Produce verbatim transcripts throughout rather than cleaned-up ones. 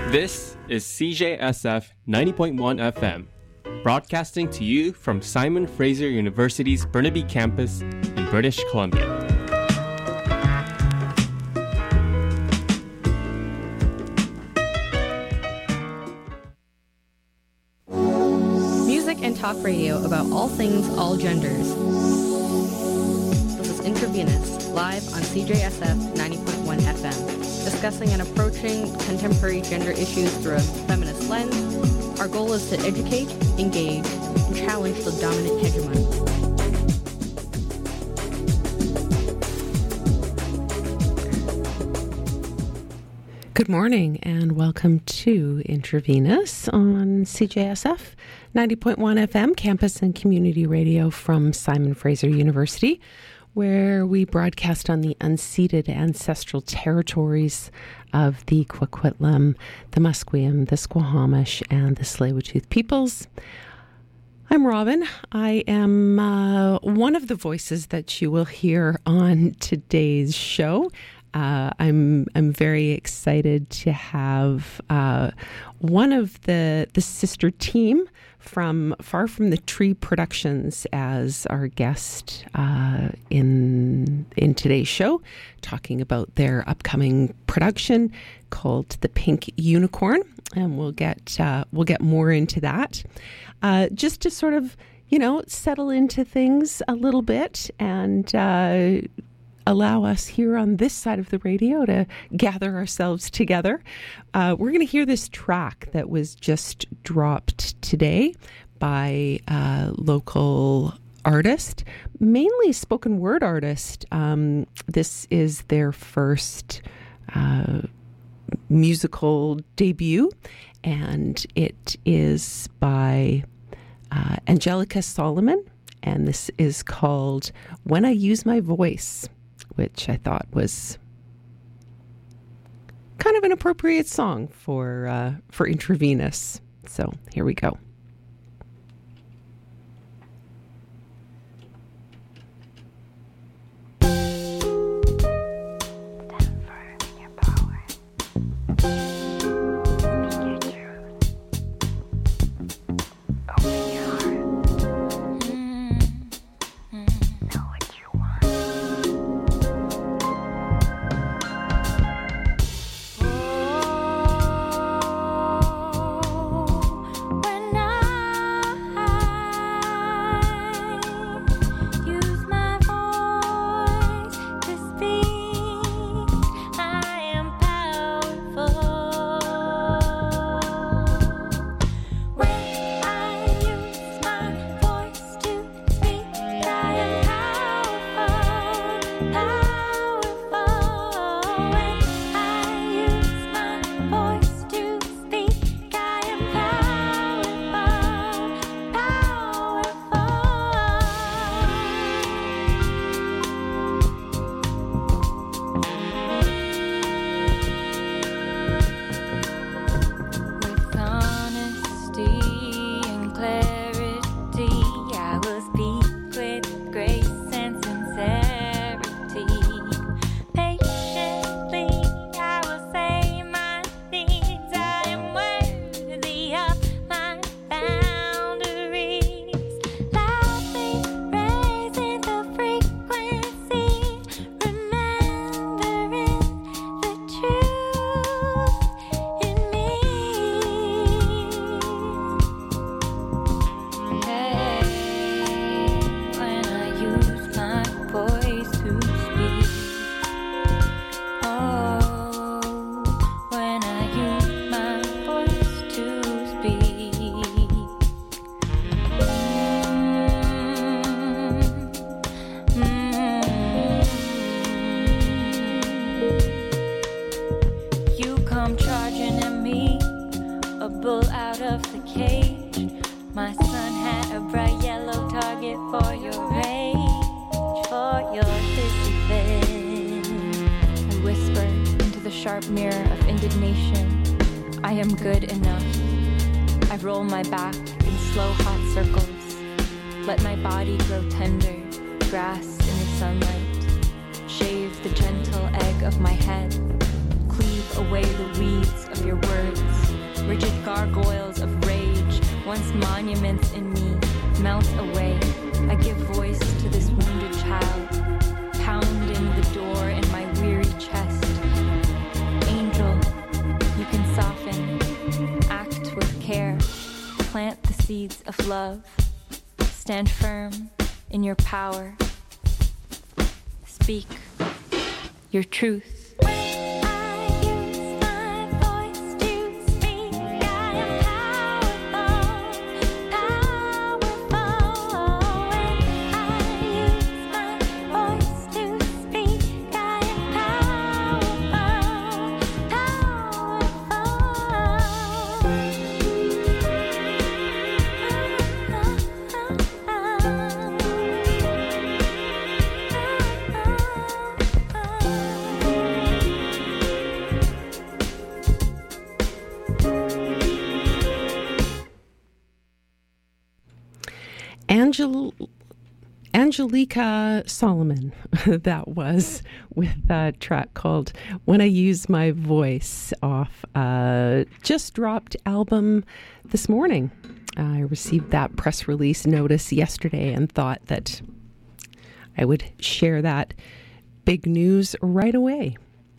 This is C J S F ninety point one F M, broadcasting to you from Simon Fraser University's Burnaby campus in British Columbia. Music and talk radio about all things, all genders. This is Intravenous, live on C J S F ninety point one F M, discussing and approaching contemporary gender issues through a feminist lens. Our goal is to educate, engage, and challenge the dominant hegemony. Good morning and welcome to Intravenous on C J S F ninety point one F M, campus and community radio from Simon Fraser University, where we broadcast on the unceded ancestral territories of the Coquitlam, the Musqueam, the Squamish, and the Tsleil-Waututh peoples. I'm Robin. I am uh, one of the voices that you will hear on today's show. Uh, I'm I'm very excited to have uh, one of the the sister team from Far From the Tree Productions as our guest uh, in in today's show, talking about their upcoming production called The Pink Unicorn, and we'll get uh, we'll get more into that. Uh, just to sort of you know settle into things a little bit and. Uh, allow us here on this side of the radio to gather ourselves together. Uh, we're going to hear this track that was just dropped today by a local artist, mainly spoken word artist. Um, this is their first uh, musical debut, and it is by uh, Angelica Solomon, and this is called When I Use My Voice, which I thought was kind of an appropriate song for uh, for Intravenous. So here we go. Let my body grow tender, grass in the sunlight. Shave the gentle egg of my head. Cleave away the weeds of your words. gargoyles of rage, once monuments in me, melt away. I give voice to this wounded child, pounding the door in my weary chest. Angel, you can soften, act with care, plant the seeds of love, stand firm in your power, speak your truth. Angel- Angelica Solomon, that was, with a track called When I Use My Voice off a just dropped album this morning. I received that press release notice yesterday and thought that I would share that big news right away.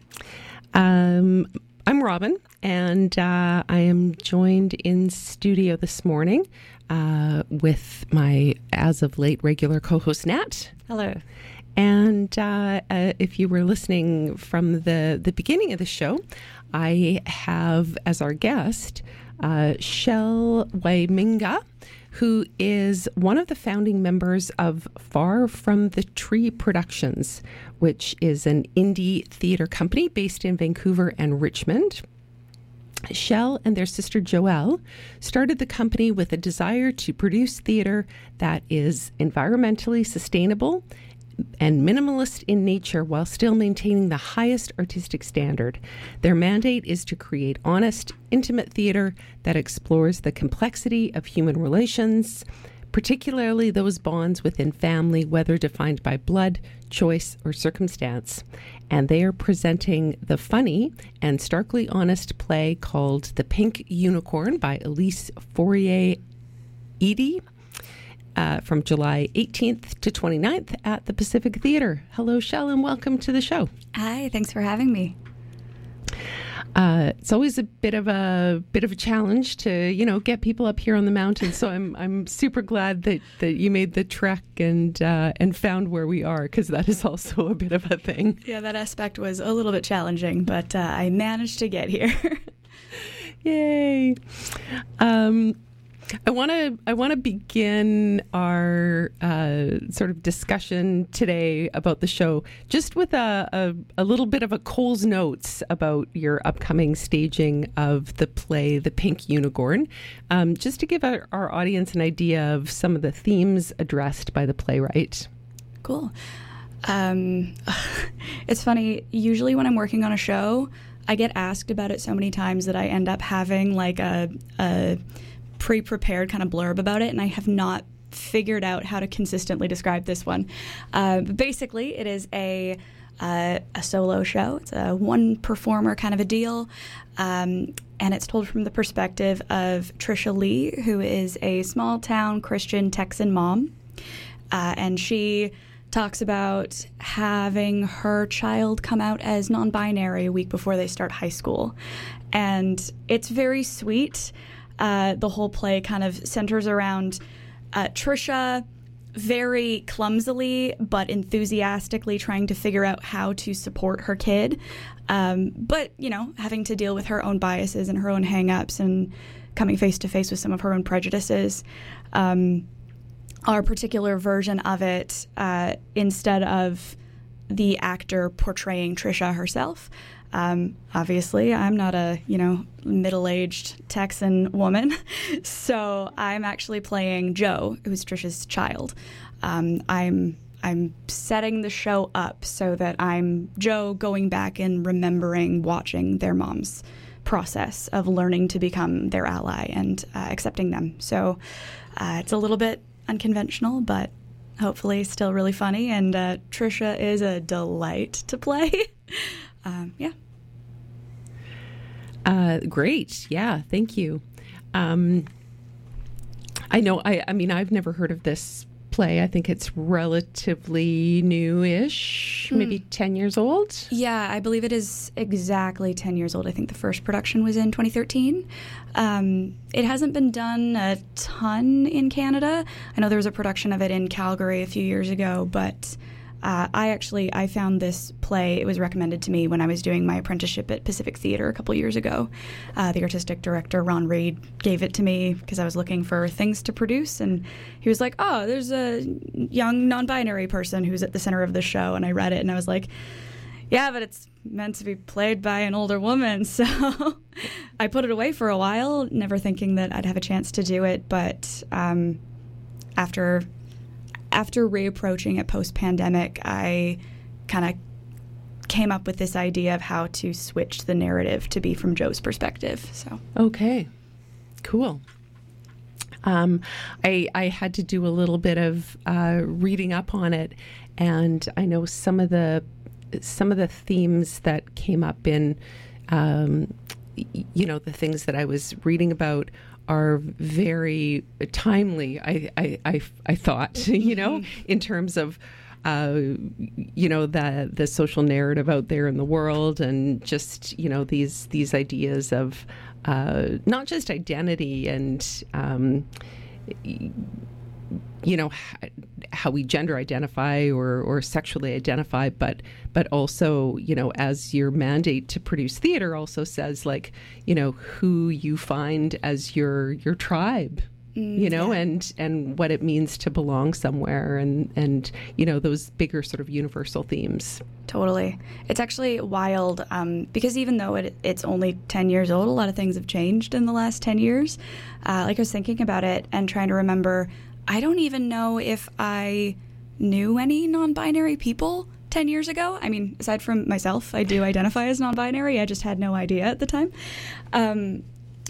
Um, I'm Robin, and uh, I am joined in studio this morning Uh, with my, as of late, regular co-host, Nat. Hello. And uh, uh, if you were listening from the, the beginning of the show, I have as our guest uh, Shel Waiminga, who is one of the founding members of Far From the Tree Productions, which is an indie theater company based in Vancouver and Richmond. Shel and their sister Joelle started the company with a desire to produce theater that is environmentally sustainable and minimalist in nature while still maintaining the highest artistic standard. Their mandate is to create honest, intimate theater that explores the complexity of human relations, particularly those bonds within family, whether defined by blood, choice, or circumstance. And they are presenting the funny and starkly honest play called The Pink Unicorn by Elise Fourier-Eddy uh, from July eighteenth to twenty-ninth at the Pacific Theatre. Hello, Shel, and welcome to the show. Hi, thanks for having me. Uh, it's always a bit of a bit of a challenge to, you know, get people up here on the mountain. So I'm I'm super glad that, that you made the trek and uh, and found where we are, because that is also a bit of a thing. Yeah, that aspect was a little bit challenging, but uh, I managed to get here. Yay! Um, I want to I want to begin our uh, sort of discussion today about the show just with a, a, a little bit of a Cole's Notes about your upcoming staging of the play The Pink Unicorn, um, just to give our, our audience an idea of some of the themes addressed by the playwright. Cool. Um, it's funny, usually when I'm working on a show, I get asked about it so many times that I end up having like a... a pre-prepared kind of blurb about it, and I have not figured out how to consistently describe this one. Uh, but basically, it is a uh, a solo show. It's a one performer kind of a deal, um, and it's told from the perspective of Trisha Lee, who is a small town Christian Texan mom, uh, and she talks about having her child come out as non-binary a week before they start high school, and it's very sweet. Uh, the whole play kind of centers around uh, Trisha very clumsily but enthusiastically trying to figure out how to support her kid, um, but, you know, having to deal with her own biases and her own hang-ups and coming face-to-face with some of her own prejudices. Um, our particular version of it, uh, instead of the actor portraying Trisha herself, Um, obviously, I'm not a, you know, middle-aged Texan woman, so I'm actually playing Joe, who's Trisha's child. Um, I'm I'm setting the show up so that I'm Joe going back and remembering watching their mom's process of learning to become their ally and uh, accepting them. So uh, it's a little bit unconventional, but hopefully still really funny, and uh, Trisha is a delight to play. Um, yeah. Uh, great. Yeah, thank you. Um, I know, I, I mean, I've never heard of this play. I think it's relatively new-ish, mm. maybe ten years old. Yeah, I believe it is exactly ten years old. I think the first production was in twenty thirteen. Um, it hasn't been done a ton in Canada. I know there was a production of it in Calgary a few years ago, but uh, I actually, I found this play, it was recommended to me when I was doing my apprenticeship at Pacific Theatre a couple years ago. Uh, the artistic director, Ron Reed, gave it to me because I was looking for things to produce, and he was like, oh, there's a young non-binary person who's at the center of the show, and I read it, and I was like, yeah, but it's meant to be played by an older woman, so I put it away for a while, never thinking that I'd have a chance to do it, but um, after... After reapproaching it post-pandemic, I kind of came up with this idea of how to switch the narrative to be from Joe's perspective. So okay, cool. Um, I I had to do a little bit of uh, reading up on it, and I know some of the some of the themes that came up in, um, you know, the things that I was reading about are very timely, I, I, I, I thought, you know, in terms of, uh, you know, the the social narrative out there in the world, and just, you know, these these ideas of uh, not just identity and, um, you know, how we gender identify or, or sexually identify, but but also, you know, as your mandate to produce theater also says, like, you know, who you find as your your tribe, mm, you know, yeah. and and what it means to belong somewhere, and and you know, those bigger sort of universal themes. Totally. It's actually wild um, because even though it, it's only ten years old, a lot of things have changed in the last ten years. Uh, like I was thinking about it and trying to remember, I don't even know if I knew any non-binary people ten years ago. I mean, aside from myself, I do identify as non-binary. I just had no idea at the time. Um,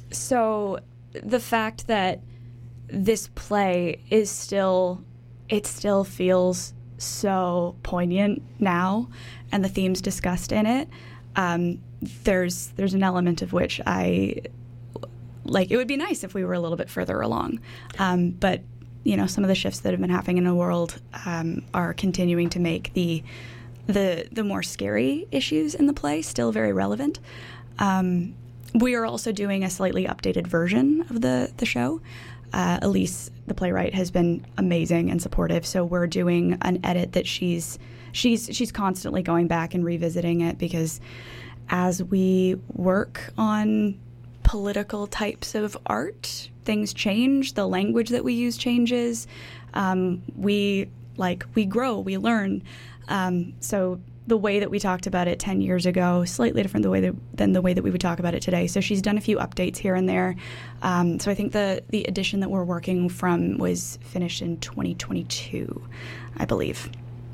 so the fact that this play is still, it still feels so poignant now, and the themes discussed in it, um, there's there's an element of which I, like, it would be nice if we were a little bit further along. Um, but you know, some of the shifts that have been happening in the world um, are continuing to make the the the more scary issues in the play still very relevant. Um, we are also doing a slightly updated version of the the show. Uh, Elise, the playwright, has been amazing and supportive. So we're doing an edit that she's she's she's constantly going back and revisiting it, because as we work on political types of art, things change. The language that we use changes. Um, we like we grow, we learn. Um, so the way that we talked about it ten years ago, slightly different the way that, than the way that we would talk about it today. So she's done a few updates here and there. Um, so I think the the edition that we're working from was finished in twenty twenty-two, I believe.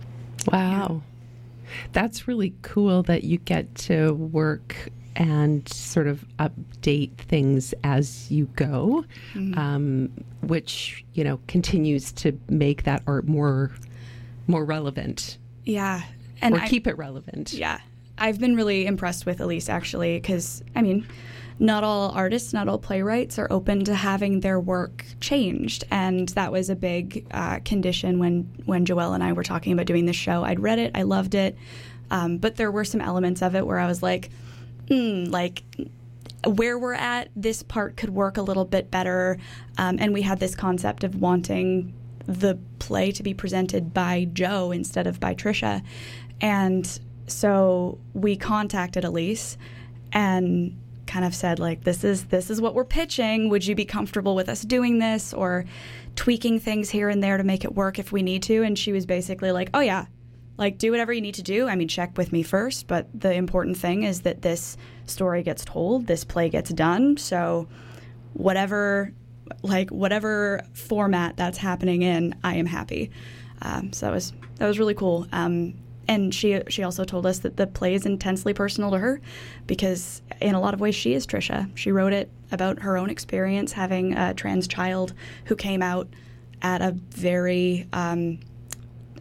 Wow, yeah. That's really cool that you get to work and sort of update things as you go, mm-hmm. um, which, you know, continues to make that art more more relevant. Yeah. And or I, keep it relevant. Yeah. I've been really impressed with Elise, actually, because, I mean, not all artists, not all playwrights are open to having their work changed. And that was a big uh, condition when, when Joelle and I were talking about doing this show. I'd read it. I loved it. Um, but there were some elements of it where I was like, mm, like, where we're at, this part could work a little bit better. Um, and we had this concept of wanting the play to be presented by Joe instead of by Trisha. And so we contacted Elise and kind of said, like, this is this is what we're pitching. Would you be comfortable with us doing this, or tweaking things here and there to make it work if we need to? And she was basically like, oh, yeah, like, do whatever you need to do. I mean, check with me first. But the important thing is that this story gets told, this play gets done. So whatever, like, whatever format that's happening in, I am happy. Um, so that was that was really cool. Um, And she she also told us that the play is intensely personal to her, because in a lot of ways she is Trisha. She wrote it about her own experience having a trans child who came out at a very um,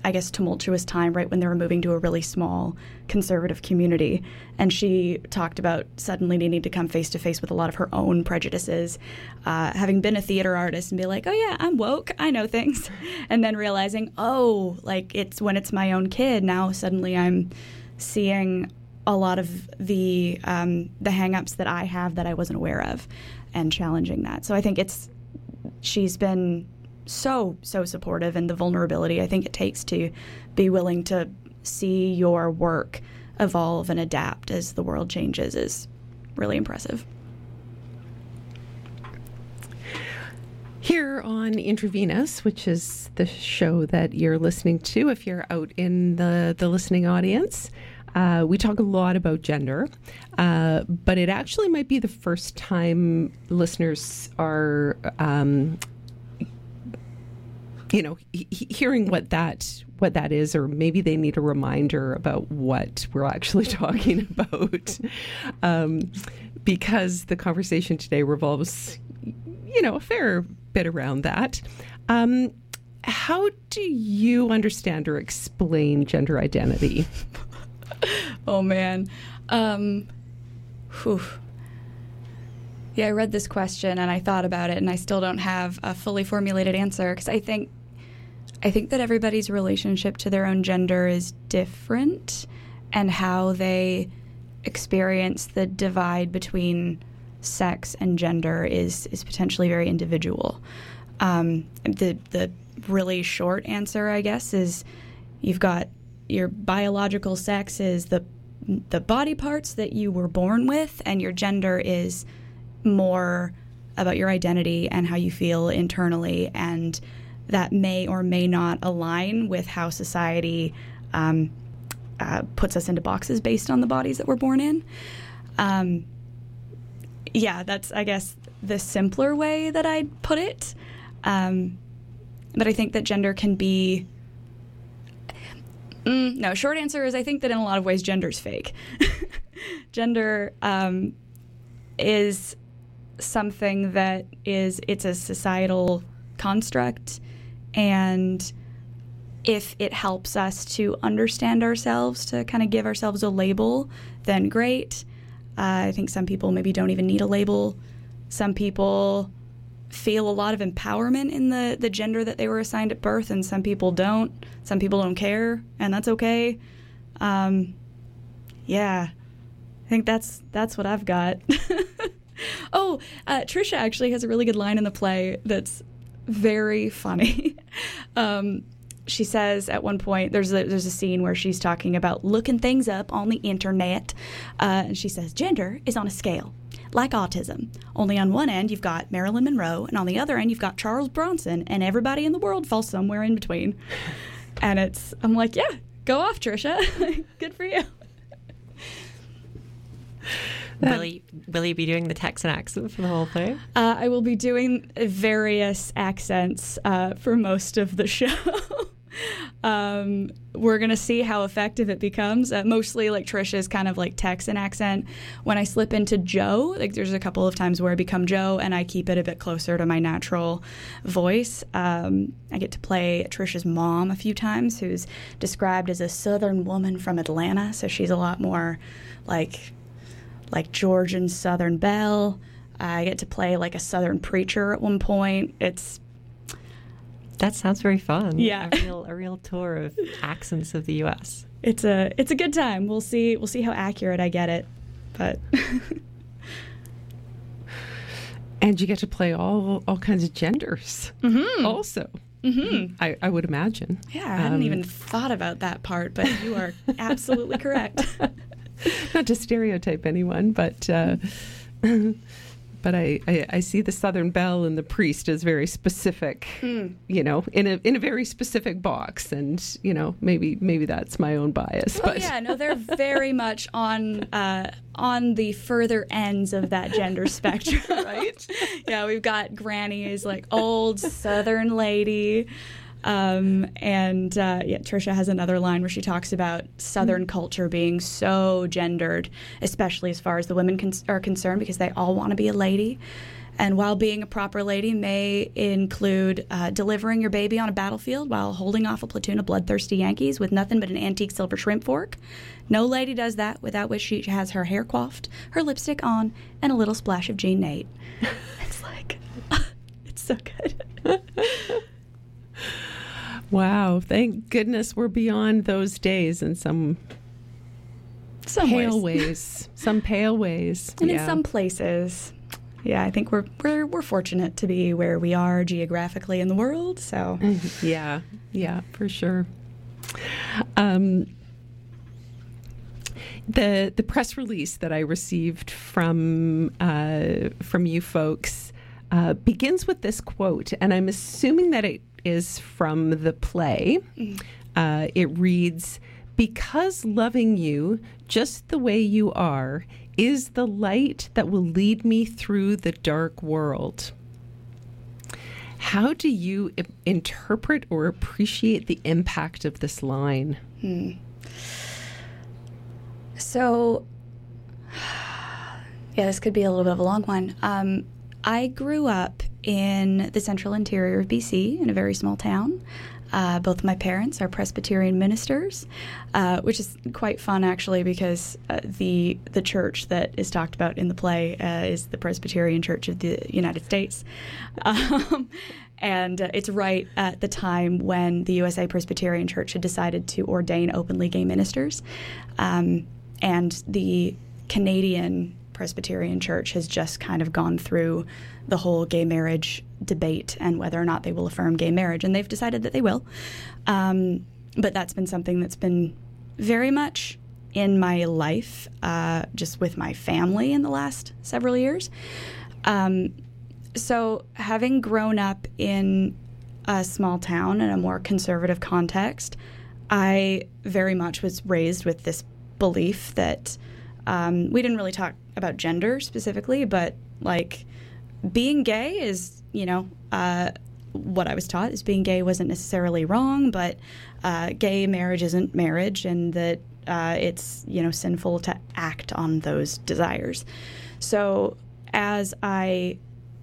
I guess, tumultuous time right when they were moving to a really small conservative community. And she talked about suddenly needing to come face to face with a lot of her own prejudices, uh, having been a theater artist and be like, oh, yeah, I'm woke. I know things. And then realizing, oh, like it's when it's my own kid. Now suddenly I'm seeing a lot of the um, the hang-ups that I have that I wasn't aware of and challenging that. So I think it's she's been so, so supportive, and the vulnerability I think it takes to be willing to see your work evolve and adapt as the world changes is really impressive. Here on Intravenous, which is the show that you're listening to if you're out in the, the listening audience, uh, we talk a lot about gender, uh, but it actually might be the first time listeners are um, you know, he- hearing what that what that is, or maybe they need a reminder about what we're actually talking about, um, because the conversation today revolves, you know, a fair bit around that. Um, how do you understand or explain gender identity? Oh, man. Um, whew. Yeah, I read this question and I thought about it, and I still don't have a fully formulated answer, because I think I think that everybody's relationship to their own gender is different, and how they experience the divide between sex and gender is is potentially very individual. Um, the the really short answer, I guess, is you've got your biological sex is the the body parts that you were born with, and your gender is more about your identity and how you feel internally, and that may or may not align with how society um, uh, puts us into boxes based on the bodies that we're born in. Um, yeah, that's, I guess, the simpler way that I'd put it. Um, but I think that gender can be... Mm, no, short answer is I think that in a lot of ways gender's fake. Gender um, is something that is, it's a societal construct, and if it helps us to understand ourselves, to kind of give ourselves a label, then great. Uh, I think some people maybe don't even need a label. Some people feel a lot of empowerment in the, the gender that they were assigned at birth, and some people don't. Some people don't care, and that's okay. Um, yeah, I think that's that's what I've got. Oh, uh, Trisha actually has a really good line in the play that's very funny. um, she says at one point, there's a, there's a scene where she's talking about looking things up on the internet, uh, and she says, gender is on a scale, like autism. Only on one end you've got Marilyn Monroe, and on the other end you've got Charles Bronson, and everybody in the world falls somewhere in between. And it's, I'm like, yeah, go off, Trisha. Good for you. Will you, will you be doing the Texan accent for the whole thing? Uh, I will be doing various accents uh, for most of the show. um, we're going to see how effective it becomes. Uh, mostly, like, Trisha's kind of like Texan accent. When I slip into Joe, like, there's a couple of times where I become Joe and I keep it a bit closer to my natural voice. Um, I get to play Trisha's mom a few times, who's described as a Southern woman from Atlanta. So she's a lot more like... like Georgian Southern Belle. I get to play like a Southern preacher at one point. It's that sounds very fun. Yeah, a real a real tour of accents of the U S. It's a it's a good time. We'll see we'll see how accurate I get it, but. And you get to play all all kinds of genders, mm-hmm. also. Mm-hmm. I, I would imagine. Yeah, I hadn't um, even thought about that part, but you are absolutely correct. Not to stereotype anyone, but uh, but I, I, I see the Southern Belle and the priest as very specific, mm. you know, in a in a very specific box, and you know, maybe maybe that's my own bias. Oh but. yeah, no, they're very much on uh, on the further ends of that gender spectrum, right? Yeah, we've got Granny is like old Southern lady. Um, and uh, yeah, Trisha has another line where she talks about Southern mm. culture being so gendered, especially as far as the women con- are concerned, because they all want to be a lady. And while being a proper lady may include uh, delivering your baby on a battlefield while holding off a platoon of bloodthirsty Yankees with nothing but an antique silver shrimp fork, no lady does that without which she has her hair coiffed, her lipstick on, and a little splash of Jean Nate. It's like, it's so good. Wow. Thank goodness we're beyond those days in some, some pale ways. ways. Some pale ways. And yeah. in some places. Yeah, I think we're, we're we're fortunate to be where we are geographically in the world. So yeah, yeah, for sure. Um, the the press release that I received from uh, from you folks uh, begins with this quote, and I'm assuming that it is from the play. Mm. Uh, it reads, "Because loving you just the way you are is the light that will lead me through the dark world." How do you I- interpret or appreciate the impact of this line? Hmm. So, yeah, this could be a little bit of a long one. Um, I grew up in the central interior of B C in a very small town. Uh, both my parents are Presbyterian ministers, uh, which is quite fun, actually, because uh, the the church that is talked about in the play uh, is the Presbyterian Church of the United States. Um, and uh, it's right at the time when the U S A Presbyterian Church had decided to ordain openly gay ministers. Um, and the Canadian Presbyterian Church has just kind of gone through the whole gay marriage debate and whether or not they will affirm gay marriage, and they've decided that they will. Um, but that's been something that's been very much in my life, uh, just with my family in the last several years. Um, so having grown up in a small town in a more conservative context, I very much was raised with this belief that um, we didn't really talk about gender specifically, but like being gay is, you know, uh, what I was taught is being gay wasn't necessarily wrong, but uh, gay marriage isn't marriage, and that uh, it's, you know, sinful to act on those desires. So as I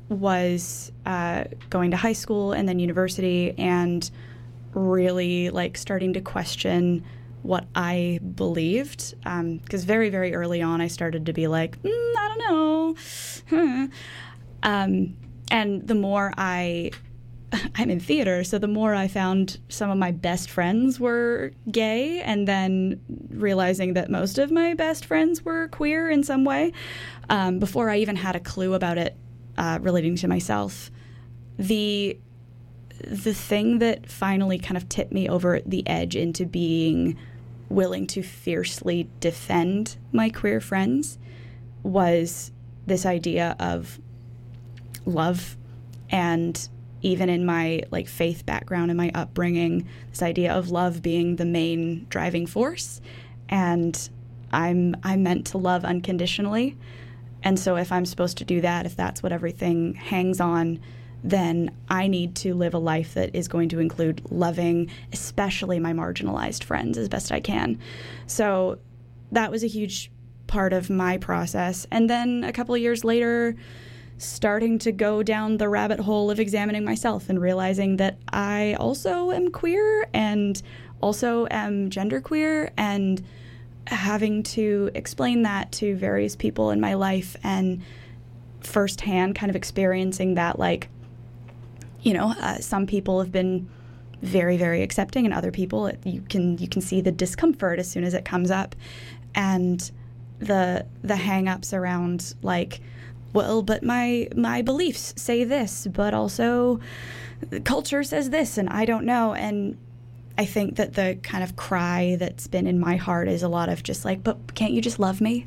was uh, going to high school and then university and really like starting to question what I believed, because um, very, very early on I started to be like, mm, I don't know. Hmm. Um, and the more I, I'm in theater, so the more I found some of my best friends were gay, and then realizing that most of my best friends were queer in some way, um, before I even had a clue about it uh, relating to myself, the the thing that finally kind of tipped me over the edge into being willing to fiercely defend my queer friends was this idea of love. And even in my like faith background and my upbringing, this idea of love being the main driving force. And I'm I'm meant to love unconditionally. And so if I'm supposed to do that, if that's what everything hangs on, then I need to live a life that is going to include loving, especially my marginalized friends, as best I can. So that was a huge part of my process. And then a couple of years later, starting to go down the rabbit hole of examining myself and realizing that I also am queer and also am genderqueer, and having to explain that to various people in my life and firsthand kind of experiencing that, like, you know, uh, some people have been very, very accepting, and other people, it, you can you can see the discomfort as soon as it comes up, and the the hang-ups around like, well, but my my beliefs say this, but also the culture says this, and I don't know. And I think that the kind of cry that's been in my heart is a lot of just like, but can't you just love me?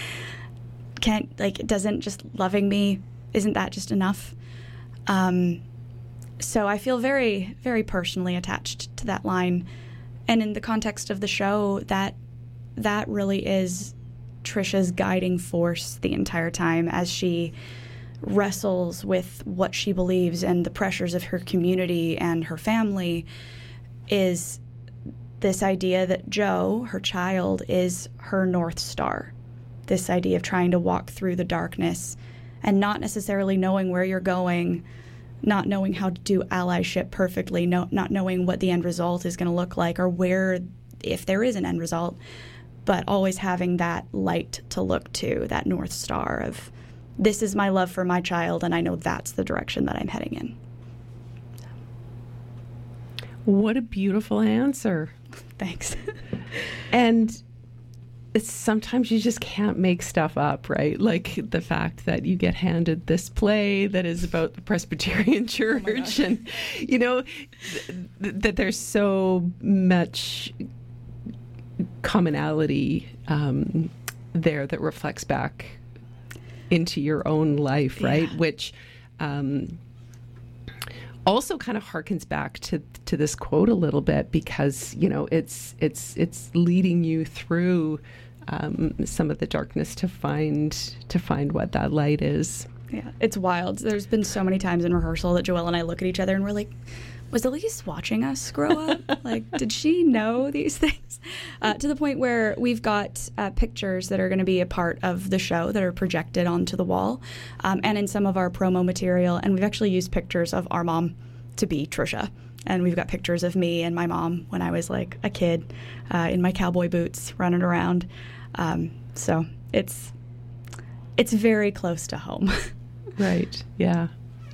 Can't, like, doesn't just loving me, isn't that just enough? Um, so I feel very, very personally attached to that line. And in the context of the show, that that really is Trisha's guiding force the entire time as she wrestles with what she believes and the pressures of her community and her family, is this idea that Joe, her child, is her North Star. This idea of trying to walk through the darkness and not necessarily knowing where you're going, not knowing how to do allyship perfectly, no, not knowing what the end result is going to look like or where, if there is an end result, but always having that light to look to, that North Star of, this is my love for my child, and I know that's the direction that I'm heading in. What a beautiful answer. Thanks. And it's, sometimes you just can't make stuff up, right? Like the fact that you get handed this play that is about the Presbyterian Church, oh and you know th- th- that there's so much commonality um, there that reflects back into your own life, right? Yeah. Which um, also kind of harkens back to to this quote a little bit, because you know it's it's it's leading you through um, some of the darkness to find to find what that light is. Yeah, it's wild. There's been so many times in rehearsal that Joelle and I look at each other and we're like, was Elise watching us grow up? Like, did she know these things? Uh, to the point where we've got uh, pictures that are going to be a part of the show that are projected onto the wall, um, and in some of our promo material. And we've actually used pictures of our mom to be Trisha. And we've got pictures of me and my mom when I was like a kid uh, in my cowboy boots running around. Um, so it's it's very close to home. Right. Yeah.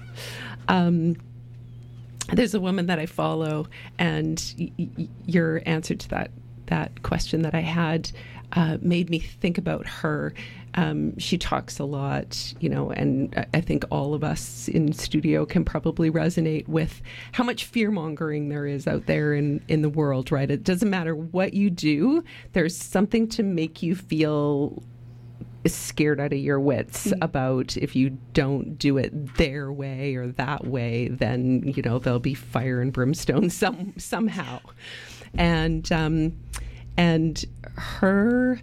Um, there's a woman that I follow, and y- y- your answer to that that question that I had uh, made me think about her. Um, she talks a lot, you know, and I think all of us in studio can probably resonate with how much fear-mongering there is out there in, in the world, right? It doesn't matter what you do. There's something to make you feel scared out of your wits mm-hmm. about if you don't do it their way or that way, then, you know, there'll be fire and brimstone some somehow. And um, and her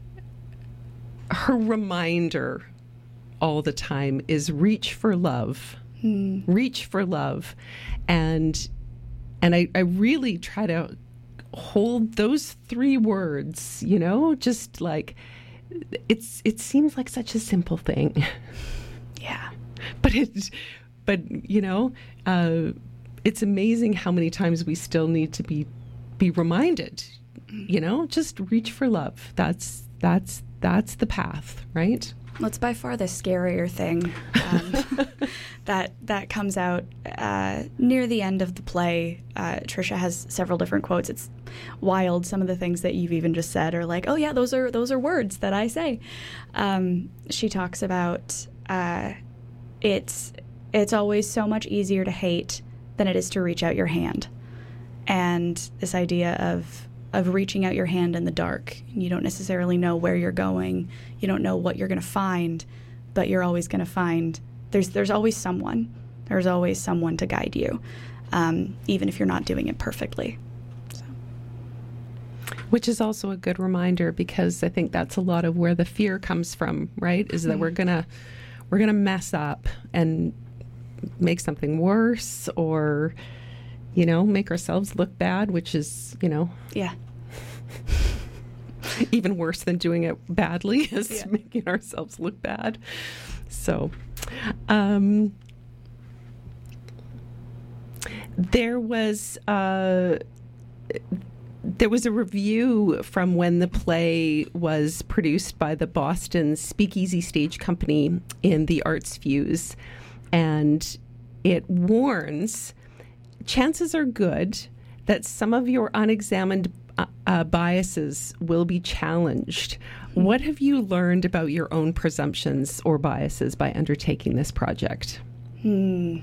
her reminder all the time is reach for love. Mm. Reach for love. And and I, I really try to hold those three words, you know, just like it's it seems like such a simple thing. Yeah. But it but you know, uh, it's amazing how many times we still need to be be reminded, you know, just reach for love. That's that's that's the path, right? Well, it's by far the scarier thing um, that that comes out uh, near the end of the play. Uh, Trisha has several different quotes. It's wild. Some of the things that you've even just said are like, oh yeah, those are those are words that I say. Um, she talks about uh, it's it's always so much easier to hate than it is to reach out your hand, and this idea of of reaching out your hand in the dark. You don't necessarily know where you're going. You don't know what you're going to find, but you're always going to find there's there's always someone. There's always someone to guide you, um, even if you're not doing it perfectly. So. Which is also a good reminder, because I think that's a lot of where the fear comes from, right? Is that mm-hmm. we're gonna we're gonna mess up and make something worse, or you know, make ourselves look bad, which is, you know, yeah. even worse than doing it badly is yeah. making ourselves look bad. So, um, there was uh, there was a review from when the play was produced by the Boston Speakeasy Stage Company in the Arts Fuse, and it warns, chances are good that some of your unexamined uh, uh, biases will be challenged. What have you learned about your own presumptions or biases by undertaking this project? Hmm.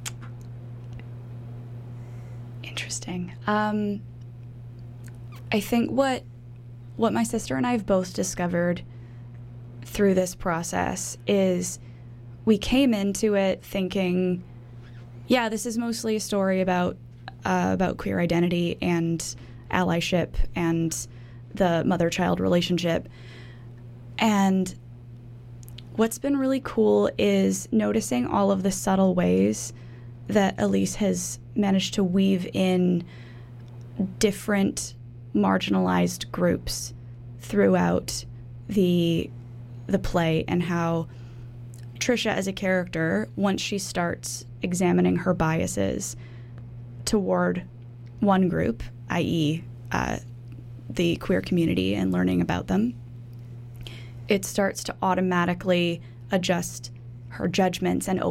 Interesting. Um, I think what what my sister and I have both discovered through this process is we came into it thinking, yeah, this is mostly a story about uh, about queer identity and allyship and the mother-child relationship. And what's been really cool is noticing all of the subtle ways that Elise has managed to weave in different marginalized groups throughout the the play, and how Trisha as a character, once she starts examining her biases toward one group, that is, uh, the queer community, and learning about them, it starts to automatically adjust her judgments and